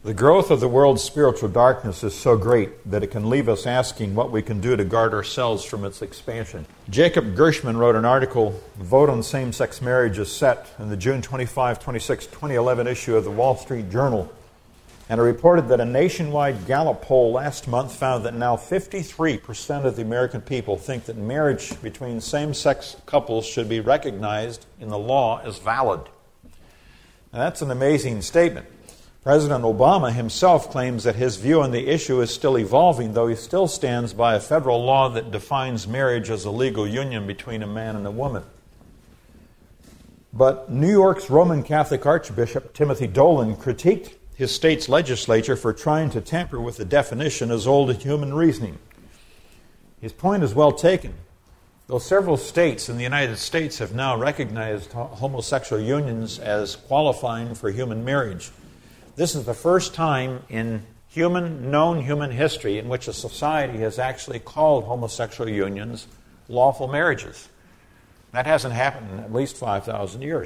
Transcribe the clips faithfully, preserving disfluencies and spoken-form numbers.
The growth of the world's spiritual darkness is so great that it can leave us asking what we can do to guard ourselves from its expansion. Jacob Gershman wrote an article, "Vote on Same-Sex Marriage is Set," in the June twenty-fifth, twenty-sixth, twenty eleven issue of the Wall Street Journal, and it reported that a nationwide Gallup poll last month found that now fifty-three percent of the American people think that marriage between same-sex couples should be recognized in the law as valid. Now, that's an amazing statement. President Obama himself claims that his view on the issue is still evolving, though he still stands by a federal law that defines marriage as a legal union between a man and a woman. But New York's Roman Catholic Archbishop Timothy Dolan critiqued his state's legislature for trying to tamper with the definition as old as human reasoning. His point is well taken. Though several states in the United States have now recognized homosexual unions as qualifying for human marriage, this is the first time in human, known human history in which a society has actually called homosexual unions lawful marriages. That hasn't happened in at least five thousand years.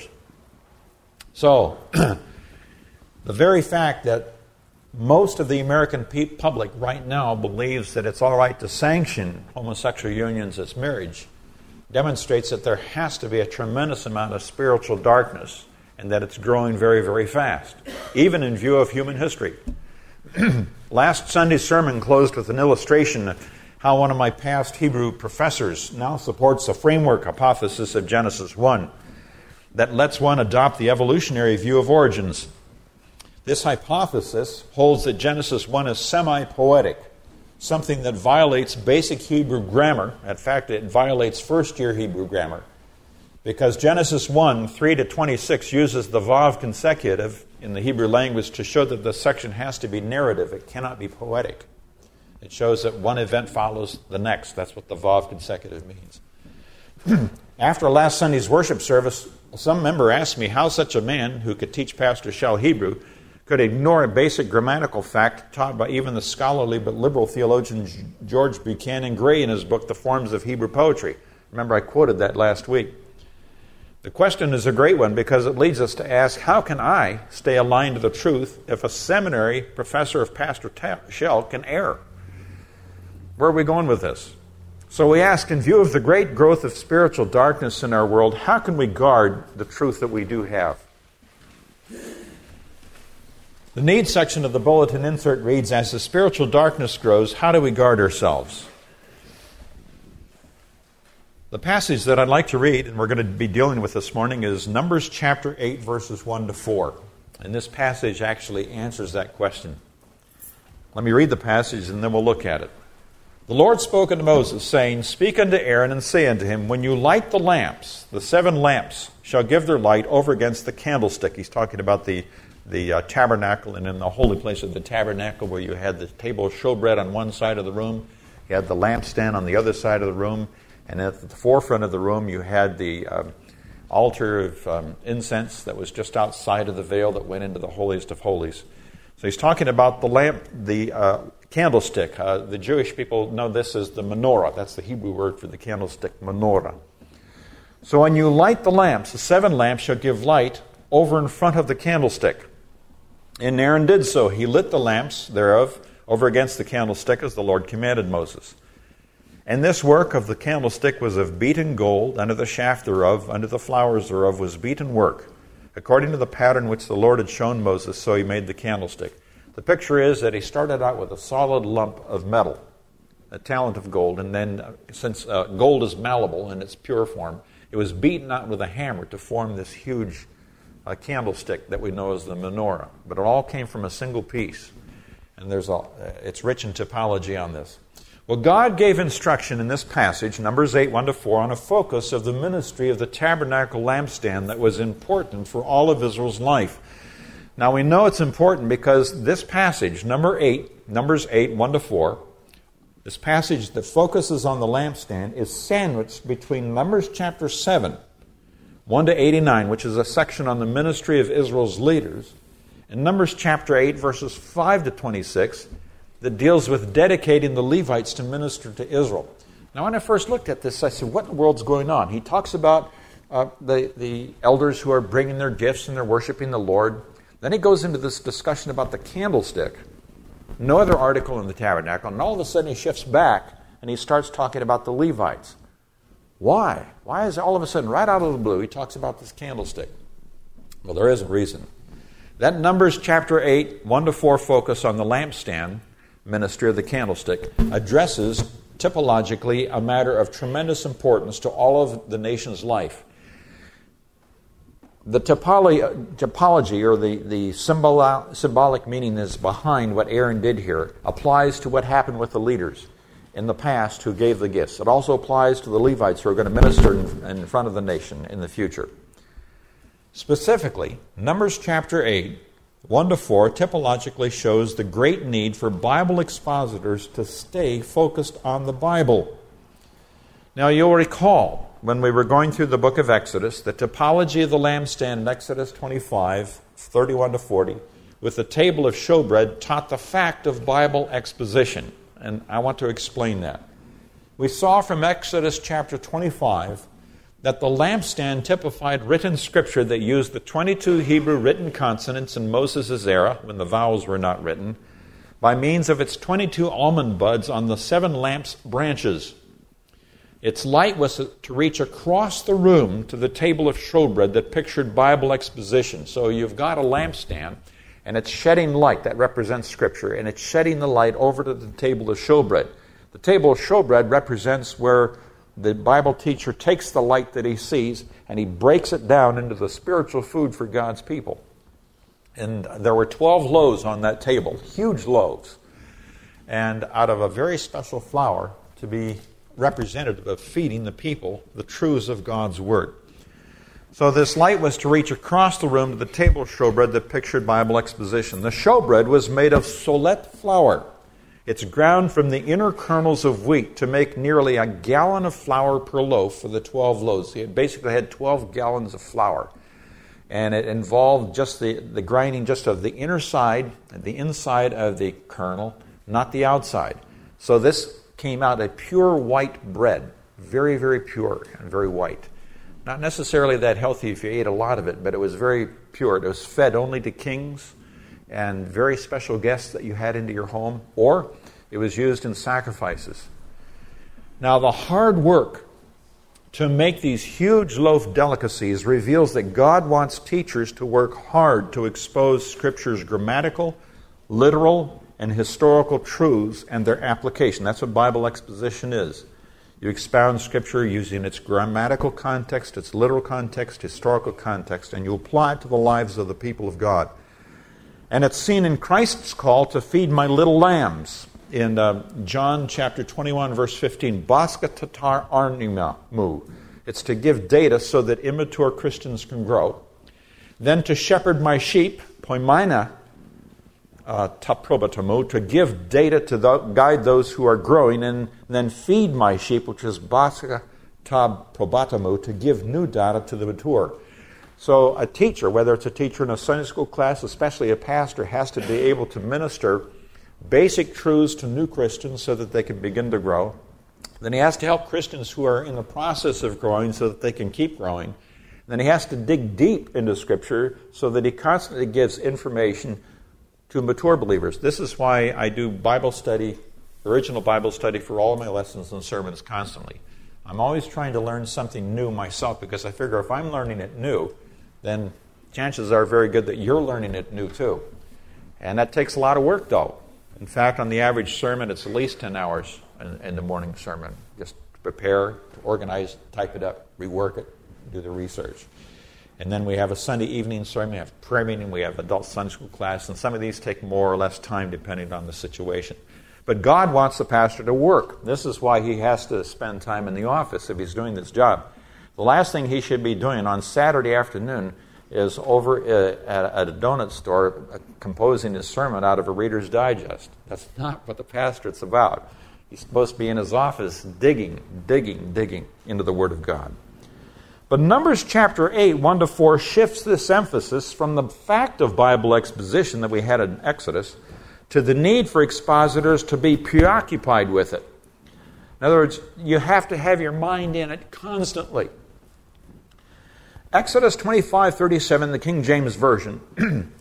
So, the very fact that most of the American public right now believes that it's all right to sanction homosexual unions as marriage demonstrates that there has to be a tremendous amount of spiritual darkness, and that it's growing very, very fast, even in view of human history. Last Sunday's sermon closed with an illustration of how one of my past Hebrew professors now supports the framework hypothesis of Genesis one that lets one adopt the evolutionary view of origins. This hypothesis holds that Genesis one is semi-poetic, something that violates basic Hebrew grammar. In fact, it violates first-year Hebrew grammar, because Genesis one, three to twenty-six uses the vav consecutive in the Hebrew language to show that the section has to be narrative. It cannot be poetic. It shows that one event follows the next. That's what the vav consecutive means. After last Sunday's worship service, some member asked me how such a man, who could teach Pastor Shell Hebrew, could ignore a basic grammatical fact taught by even the scholarly but liberal theologian George Buchanan Gray in his book, The Forms of Hebrew Poetry. Remember, I quoted that last week. The question is a great one because it leads us to ask, how can I stay aligned to the truth if a seminary professor of Pastor Shell can err? Where are we going with this? So we ask, in view of the great growth of spiritual darkness in our world, how can we guard the truth that we do have? The needs section of the bulletin insert reads, as the spiritual darkness grows, how do we guard ourselves? The passage that I'd like to read, and we're going to be dealing with this morning, is Numbers chapter eight, verses one to four. And this passage actually answers that question. Let me read the passage and then we'll look at it. The Lord spoke unto Moses, saying, Speak unto Aaron, and say unto him, When you light the lamps, the seven lamps shall give their light over against the candlestick. He's talking about the the uh, tabernacle, and in the holy place of the tabernacle where you had the table of showbread on one side of the room, you had the lampstand on the other side of the room, and at the forefront of the room you had the um, altar of um, incense that was just outside of the veil that went into the holiest of holies. So he's talking about the lamp, the uh, candlestick. Uh, the Jewish people know this as the menorah. That's the Hebrew word for the candlestick, menorah. So when you light the lamps, the seven lamps shall give light over in front of the candlestick. And Aaron did so. He lit the lamps thereof over against the candlestick as the Lord commanded Moses. And this work of the candlestick was of beaten gold, under the shaft thereof, under the flowers thereof was beaten work, according to the pattern which the Lord had shown Moses, so he made the candlestick. The picture is that he started out with a solid lump of metal, a talent of gold, and then uh, since uh, gold is malleable in its pure form, it was beaten out with a hammer to form this huge a candlestick that we know as the menorah. But it all came from a single piece. And there's a, it's rich in typology on this. Well, God gave instruction in this passage, Numbers eight, one to four, on a focus of the ministry of the tabernacle lampstand that was important for all of Israel's life. Now we know it's important because this passage, number eight, Numbers eight, one to four, this passage that focuses on the lampstand is sandwiched between Numbers chapter seven, one to eighty-nine, which is a section on the ministry of Israel's leaders, and Numbers chapter eight, verses five to twenty-six, that deals with dedicating the Levites to minister to Israel. Now, when I first looked at this, I said, what in the world's going on? He talks about uh, the, the elders who are bringing their gifts and they're worshiping the Lord. Then he goes into this discussion about the candlestick. No other article in the tabernacle. And all of a sudden he shifts back and he starts talking about the Levites. Why? Why is all of a sudden, right out of the blue, he talks about this candlestick? Well, there is a reason. That Numbers chapter eight, one to four focus on the lampstand ministry of the candlestick addresses typologically a matter of tremendous importance to all of the nation's life. The typology, typology or the, the symbol, symbolic meaning that's behind what Aaron did here applies to what happened with the leaders in the past who gave the gifts. It also applies to the Levites who are going to minister in, in front of the nation in the future. Specifically, Numbers chapter eight, one to four, typologically shows the great need for Bible expositors to stay focused on the Bible. Now, you'll recall when we were going through the book of Exodus, the typology of the lampstand in Exodus twenty-five, thirty-one to forty, with the table of showbread taught the fact of Bible exposition. And I want to explain that. We saw from Exodus chapter twenty-five that the lampstand typified written scripture that used the twenty-two Hebrew written consonants in Moses' era, when the vowels were not written, by means of its twenty-two almond buds on the seven lamps' branches. Its light was to reach across the room to the table of showbread that pictured Bible exposition. So you've got a lampstand, and it's shedding light, that represents Scripture, and it's shedding the light over to the table of showbread. The table of showbread represents where the Bible teacher takes the light that he sees and he breaks it down into the spiritual food for God's people. And there were twelve loaves on that table, huge loaves, and out of a very special flour to be representative of feeding the people the truths of God's Word. So this light was to reach across the room to the table of showbread that pictured Bible exposition. The showbread was made of solette flour. It's ground from the inner kernels of wheat to make nearly a gallon of flour per loaf for the twelve loaves. It basically had twelve gallons of flour. And it involved just the, the grinding just of the inner side, the inside of the kernel, not the outside. So this came out a pure white bread, very, very pure and very white. Not necessarily that healthy if you ate a lot of it, but it was very pure. It was fed only to kings and very special guests that you had into your home, or it was used in sacrifices. Now, the hard work to make these huge loaf delicacies reveals that God wants teachers to work hard to expose Scripture's grammatical, literal, and historical truths and their application. That's what Bible exposition is. You expound Scripture using its grammatical context, its literal context, historical context, and you apply it to the lives of the people of God. And it's seen in Christ's call to feed my little lambs in uh, John chapter twenty-one, verse fifteen. Baska tatar arnimu. It's to give data so that immature Christians can grow. Then to shepherd my sheep, poimaina uh, taprobatamu, to give data to the, guide those who are growing, and then feed my sheep, which is baska tab probatamu, to give new data to the mature. So a teacher, whether it's a teacher in a Sunday school class, especially a pastor, has to be able to minister basic truths to new Christians so that they can begin to grow. Then he has to help Christians who are in the process of growing so that they can keep growing. Then he has to dig deep into Scripture so that he constantly gives information to mature believers. This is why I do Bible study, original Bible study for all of my lessons and sermons constantly. I'm always trying to learn something new myself because I figure if I'm learning it new, then chances are very good that you're learning it new too. And that takes a lot of work, though. In fact, on the average sermon, it's at least ten hours in, in the morning sermon. Just to prepare, to organize, type it up, rework it, do the research. And then we have a Sunday evening sermon, we have prayer meeting, we have adult Sunday school class, and some of these take more or less time depending on the situation. But God wants the pastor to work. This is why he has to spend time in the office if he's doing this job. The last thing he should be doing on Saturday afternoon is over at a donut store composing his sermon out of a Reader's Digest. That's not what the pastorate's about. He's supposed to be in his office digging, digging, digging into the Word of God. But Numbers chapter eight, one to four, shifts this emphasis from the fact of Bible exposition that we had in Exodus to the need for expositors to be preoccupied with it. In other words, you have to have your mind in it constantly. Exodus twenty-five thirty-seven, the King James Version,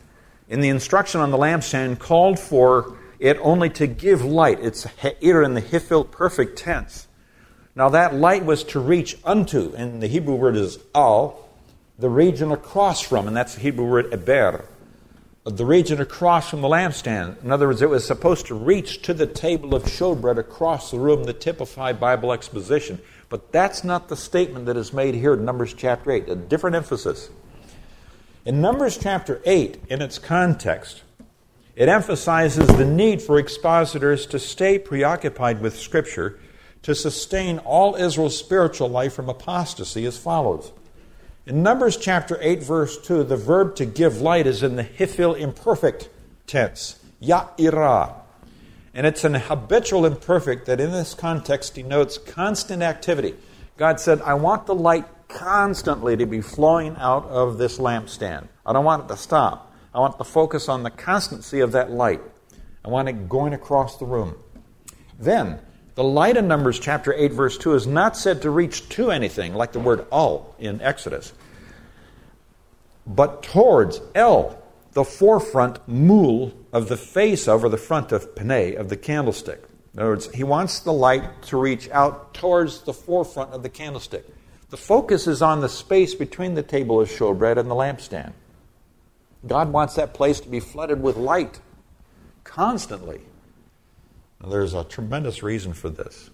in the instruction on the lampstand called for it only to give light. It's ha'ir in the hifil perfect tense. Now that light was to reach unto, and the Hebrew word is al, the region across from, and that's the Hebrew word eber, the region across from the lampstand. In other words, it was supposed to reach to the table of showbread across the room that typified Bible exposition. But that's not the statement that is made here in Numbers chapter eight, a different emphasis. In Numbers chapter eight, in its context, it emphasizes the need for expositors to stay preoccupied with Scripture to sustain all Israel's spiritual life from apostasy as follows. In Numbers chapter eight, verse two, the verb to give light is in the hifil imperfect tense, ya'ira. And it's an habitual imperfect that in this context denotes constant activity. God said, I want the light constantly to be flowing out of this lampstand. I don't want it to stop. I want to focus on the constancy of that light. I want it going across the room. Then, the light in Numbers chapter eight, verse two is not said to reach to anything, like the word al in Exodus, but towards el, the forefront, mul, of the face of, or the front of panei, of the candlestick. In other words, he wants the light to reach out towards the forefront of the candlestick. The focus is on the space between the table of showbread and the lampstand. God wants that place to be flooded with light constantly. Now, there's a tremendous reason for this.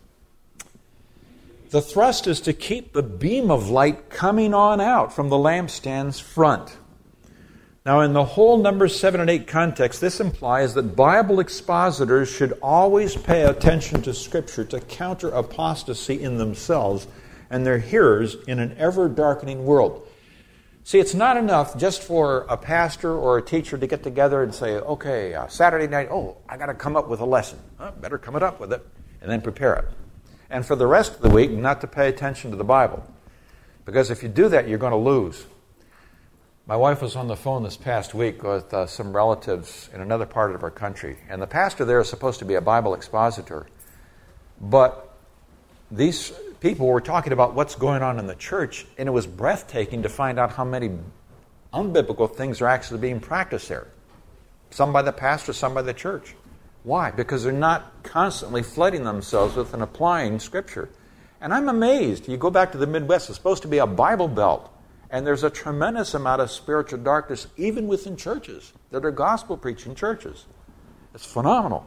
The thrust is to keep the beam of light coming on out from the lampstand's front. Now, in the whole Numbers seven and eight context, this implies that Bible expositors should always pay attention to Scripture to counter apostasy in themselves and their hearers in an ever-darkening world. See, it's not enough just for a pastor or a teacher to get together and say, okay, uh, Saturday night, oh, I got to come up with a lesson. Huh, better come it up with it, and then prepare it. And for the rest of the week, not to pay attention to the Bible. Because if you do that, you're going to lose. My wife was on the phone this past week with uh, some relatives in another part of our country. And the pastor there is supposed to be a Bible expositor. But these people were talking about what's going on in the church, and it was breathtaking to find out how many unbiblical things are actually being practiced there. Some by the pastor, some by the church. Why? Because they're not constantly flooding themselves with and applying Scripture. And I'm amazed. You go back to the Midwest, it's supposed to be a Bible belt. And there's a tremendous amount of spiritual darkness, even within churches, that are gospel-preaching churches. It's phenomenal.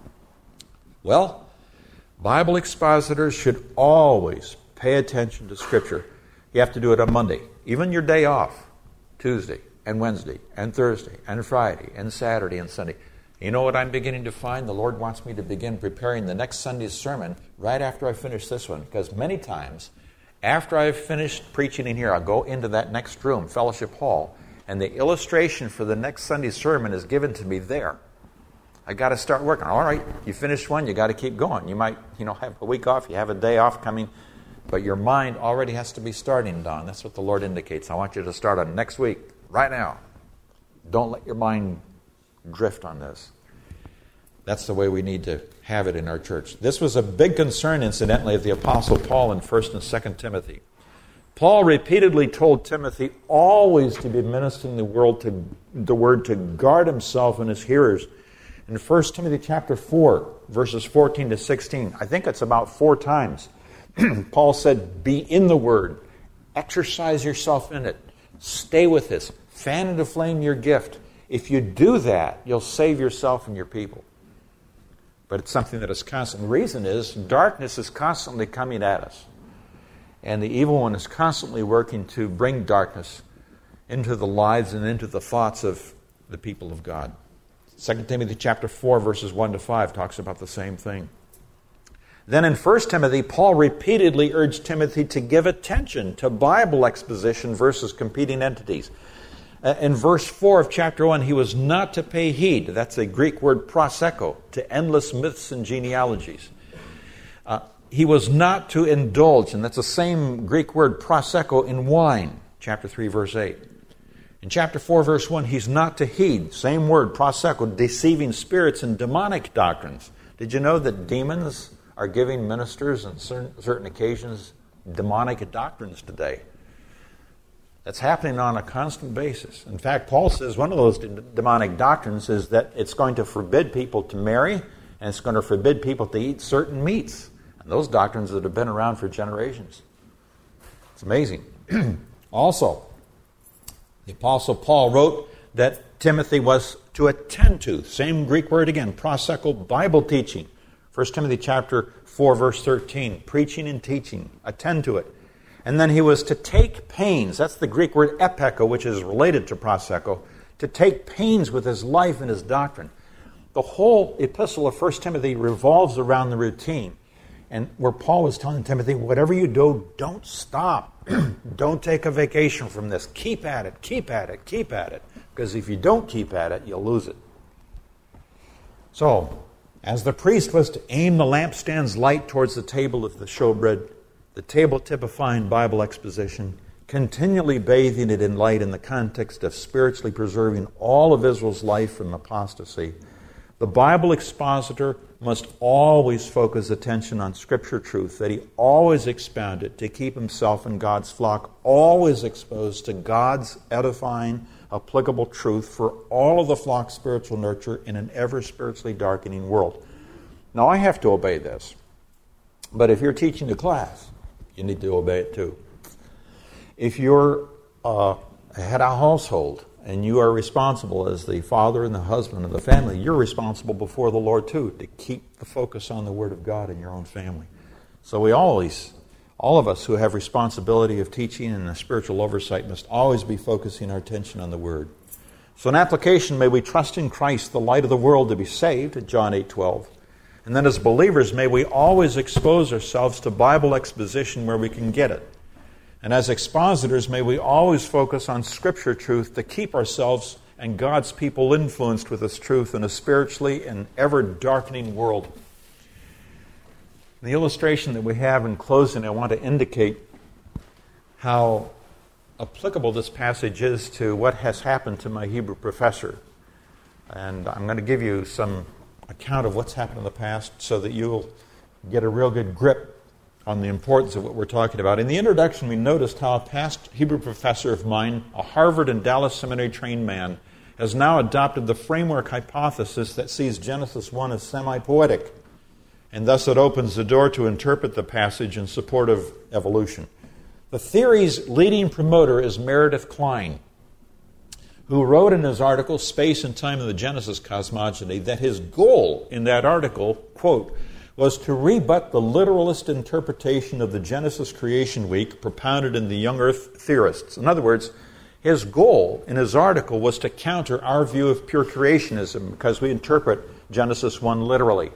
Well, Bible expositors should always pay attention to Scripture. You have to do it on Monday. Even your day off, Tuesday and Wednesday and Thursday and Friday and Saturday and Sunday. You know what I'm beginning to find? The Lord wants me to begin preparing the next Sunday's sermon right after I finish this one. Because many times, after I've finished preaching in here, I'll go into that next room, Fellowship Hall, and the illustration for the next Sunday's sermon is given to me there. I got to start working. All right, you finished one, you got to keep going. You might, you know, have a week off, you have a day off coming, but your mind already has to be starting, Don. That's what the Lord indicates. I want you to start on next week, right now. Don't let your mind drift on this. That's the way we need to have it in our church. This was a big concern, incidentally, of the Apostle Paul in First and Second Timothy. Paul repeatedly told Timothy always to be ministering the word to, the word to guard himself and his hearers. In First Timothy chapter four, verses fourteen to sixteen, I think it's about four times, Paul said, be in the Word, exercise yourself in it, stay with this, fan into flame your gift. If you do that, you'll save yourself and your people. But it's something that is constant. The reason is darkness is constantly coming at us. And the evil one is constantly working to bring darkness into the lives and into the thoughts of the people of God. Second Timothy chapter four, verses one to five talks about the same thing. Then in First Timothy, Paul repeatedly urged Timothy to give attention to Bible exposition versus competing entities. In verse four of chapter one, he was not to pay heed. That's a Greek word proseko, to endless myths and genealogies. Uh, he was not to indulge, and that's the same Greek word proseko in wine, chapter three, verse eight. In chapter four, verse one, he's not to heed, same word, proseko, deceiving spirits and demonic doctrines. Did you know that demons are giving ministers on certain, certain occasions demonic doctrines today? That's happening on a constant basis. In fact, Paul says one of those demonic doctrines is that it's going to forbid people to marry, and it's going to forbid people to eat certain meats. And those doctrines that have been around for generations. It's amazing. Also, the Apostle Paul wrote that Timothy was to attend to, same Greek word again, proseko, Bible teaching. First Timothy chapter four, verse thirteen, preaching and teaching, attend to it. And then he was to take pains, that's the Greek word epeko, which is related to proseko, to take pains with his life and his doctrine. The whole epistle of First Timothy revolves around the routine. And where Paul was telling Timothy, whatever you do, don't stop. Don't take a vacation from this. Keep at it, keep at it, keep at it. Because if you don't keep at it, you'll lose it. So, as the priest was to aim the lampstand's light towards the table of the showbread, the table typifying Bible exposition, continually bathing it in light in the context of spiritually preserving all of Israel's life from apostasy, the Bible expositor must always focus attention on Scripture truth, that he always expound it to keep himself and God's flock always exposed to God's edifying, applicable truth for all of the flock's spiritual nurture in an ever spiritually darkening world. Now, I have to obey this, but if you're teaching a class, you need to obey it too. If you're uh, head of a household and you are responsible as the father and the husband of the family, you're responsible before the Lord too to keep the focus on the Word of God in your own family. So we always, all of us who have responsibility of teaching and a spiritual oversight must always be focusing our attention on the Word. So in application, may we trust in Christ, the light of the world, to be saved, at John eight twelve. And then as believers, may we always expose ourselves to Bible exposition where we can get it. And as expositors, may we always focus on Scripture truth to keep ourselves and God's people influenced with this truth in a spiritually and ever-darkening world. The illustration that we have in closing, I want to indicate how applicable this passage is to what has happened to my Hebrew professor. And I'm going to give you some account of what's happened in the past so that you'll get a real good grip on the importance of what we're talking about. In the introduction, we noticed how a past Hebrew professor of mine, a Harvard and Dallas Seminary trained man, has now adopted the framework hypothesis that sees Genesis one as semi-poetic, and thus it opens the door to interpret the passage in support of evolution. The theory's leading promoter is Meredith Kline, who wrote in his article, Space and Time in the Genesis Cosmogony, that his goal in that article, quote, was to rebut the literalist interpretation of the Genesis creation week propounded in the young earth theorists. In other words, his goal in his article was to counter our view of pure creationism because we interpret Genesis one literally.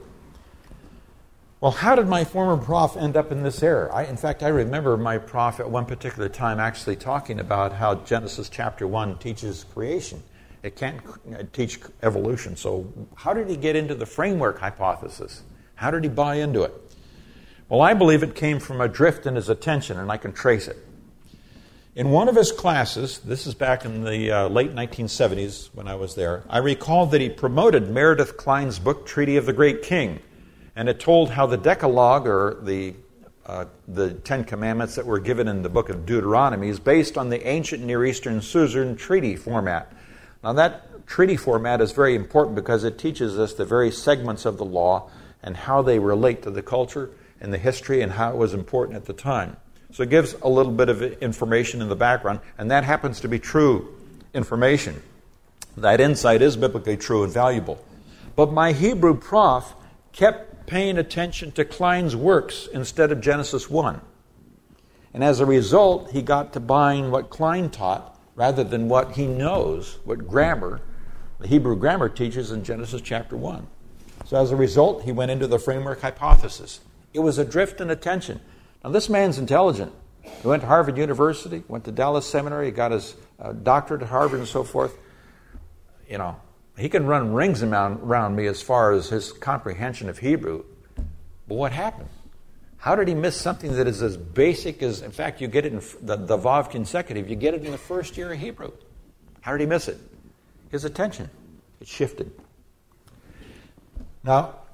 Well, how did my former prof end up in this error? I, in fact, I remember my prof at one particular time actually talking about how Genesis chapter one teaches creation. It can't teach evolution. So how did he get into the framework hypothesis? How did he buy into it? Well, I believe it came from a drift in his attention, and I can trace it. In one of his classes, this is back in the uh, late nineteen seventies when I was there, I recall that he promoted Meredith Kline's book, Treaty of the Great King, and it told how the Decalogue, or the uh, the Ten Commandments that were given in the book of Deuteronomy, is based on the ancient Near Eastern suzerain treaty format. Now that treaty format is very important because it teaches us the very segments of the law and how they relate to the culture and the history and how it was important at the time. So it gives a little bit of information in the background, and that happens to be true information. That insight is biblically true and valuable. But my Hebrew prof kept paying attention to Kline's works instead of Genesis one. And as a result, he got to buying what Kline taught rather than what he knows, what grammar, the Hebrew grammar teaches in Genesis chapter one. So as a result, he went into the framework hypothesis. It was a drift in attention. Now, this man's intelligent. He went to Harvard University, went to Dallas Seminary, got his uh, doctorate at Harvard and so forth. You know, he can run rings around, around me as far as his comprehension of Hebrew. But what happened? How did he miss something that is as basic as, in fact, you get it in the, the Vav consecutive, you get it in the first year of Hebrew. How did he miss it? His attention. It shifted. Now,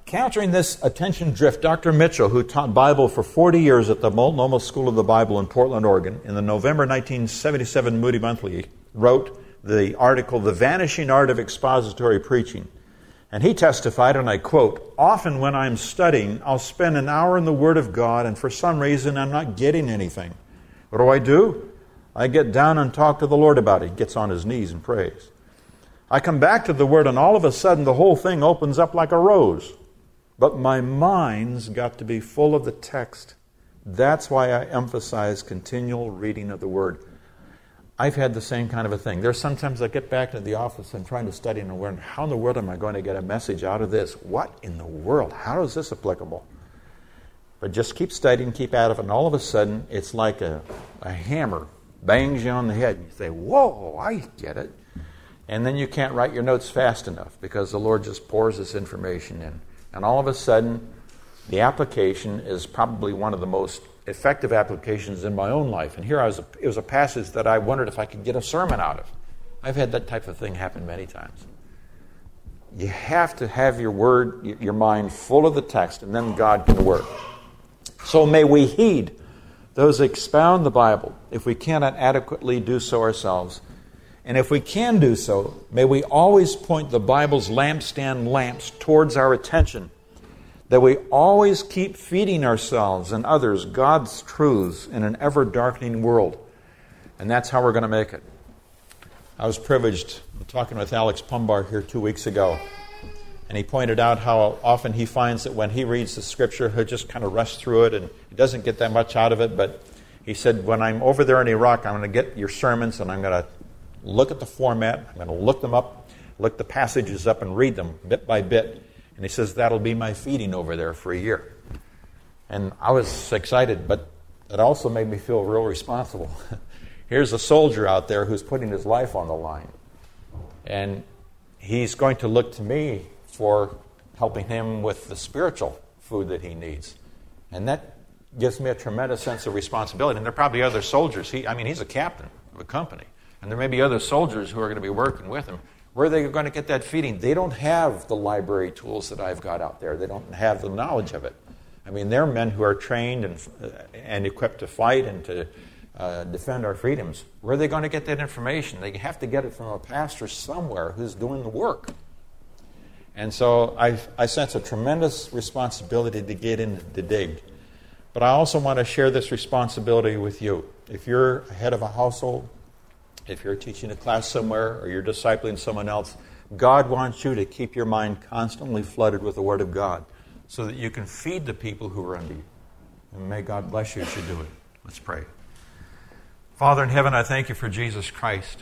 countering this attention drift, Doctor Mitchell, who taught Bible for forty years at the Multnomah School of the Bible in Portland, Oregon, in the November nineteen seventy-seven Moody Monthly, wrote the article, The Vanishing Art of Expository Preaching. And he testified, and I quote, "Often when I'm studying, I'll spend an hour in the Word of God, and for some reason I'm not getting anything. What do I do? I get down and talk to the Lord about it." He gets on his knees and prays. "I come back to the Word, and all of a sudden the whole thing opens up like a rose. But my mind's got to be full of the text. That's why I emphasize continual reading of the Word." I've had the same kind of a thing. There's sometimes I get back to the office and trying to study and learn, how in the world am I going to get a message out of this? What in the world? How is this applicable? But just keep studying, keep at it, and all of a sudden it's like a, a hammer bangs you on the head. You say, whoa, I get it. And then you can't write your notes fast enough because the Lord just pours this information in. And all of a sudden, the application is probably one of the most effective applications in my own life. And here I was, a, it was a passage that I wondered if I could get a sermon out of. I've had that type of thing happen many times. You have to have your word, your mind full of the text, and then God can work. So may we heed those who expound the Bible if we cannot adequately do so ourselves. And if we can do so, may we always point the Bible's lampstand lamps towards our attention, that we always keep feeding ourselves and others God's truths in an ever-darkening world. And that's how we're going to make it. I was privileged talking with Alex Pumbar here two weeks ago, and he pointed out how often he finds that when he reads the Scripture, he'll just kind of rush through it, and he doesn't get that much out of it. But he said, when I'm over there in Iraq, I'm going to get your sermons, and I'm going to look at the format, I'm going to look them up, look the passages up, and read them bit by bit. And he says, that'll be my feeding over there for a year. And I was excited, but it also made me feel real responsible. Here's a soldier out there who's putting his life on the line. And he's going to look to me for helping him with the spiritual food that he needs. And that gives me a tremendous sense of responsibility. And there are probably other soldiers. He, I mean, he's a captain of a company. And there may be other soldiers who are going to be working with him. Where are they going to get that feeding? They don't have the library tools that I've got out there. They don't have the knowledge of it. I mean, they're men who are trained and, uh, and equipped to fight and to uh, defend our freedoms. Where are they going to get that information? They have to get it from a pastor somewhere who's doing the work. And so I, I sense a tremendous responsibility to get in to dig. But I also want to share this responsibility with you. If you're head of a household, if you're teaching a class somewhere or you're discipling someone else, God wants you to keep your mind constantly flooded with the Word of God so that you can feed the people who are under you. And may God bless you as you do it. Let's pray. Father in heaven, I thank you for Jesus Christ.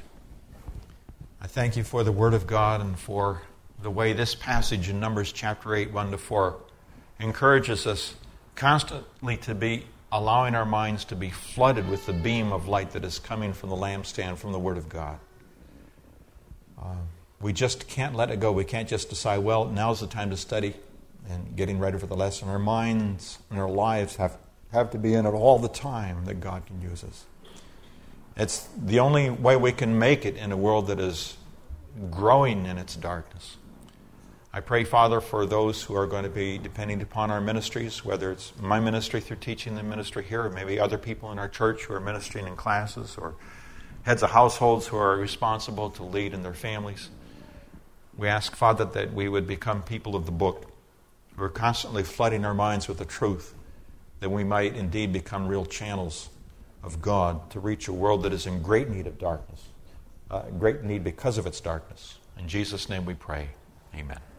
I thank you for the Word of God and for the way this passage in Numbers chapter eight, one to four encourages us constantly to be allowing our minds to be flooded with the beam of light that is coming from the lampstand, from the Word of God. Uh, we just can't let it go. We can't just decide, well, now's the time to study and getting ready for the lesson. Our minds and our lives have, have to be in it all the time that God can use us. It's the only way we can make it in a world that is growing in its darkness. I pray, Father, for those who are going to be depending upon our ministries, whether it's my ministry through teaching the ministry here, or maybe other people in our church who are ministering in classes, or heads of households who are responsible to lead in their families. We ask, Father, that we would become people of the book, who are constantly flooding our minds with the truth, that we might indeed become real channels of God to reach a world that is in great need of darkness, uh, great need because of its darkness. In Jesus' name we pray. Amen.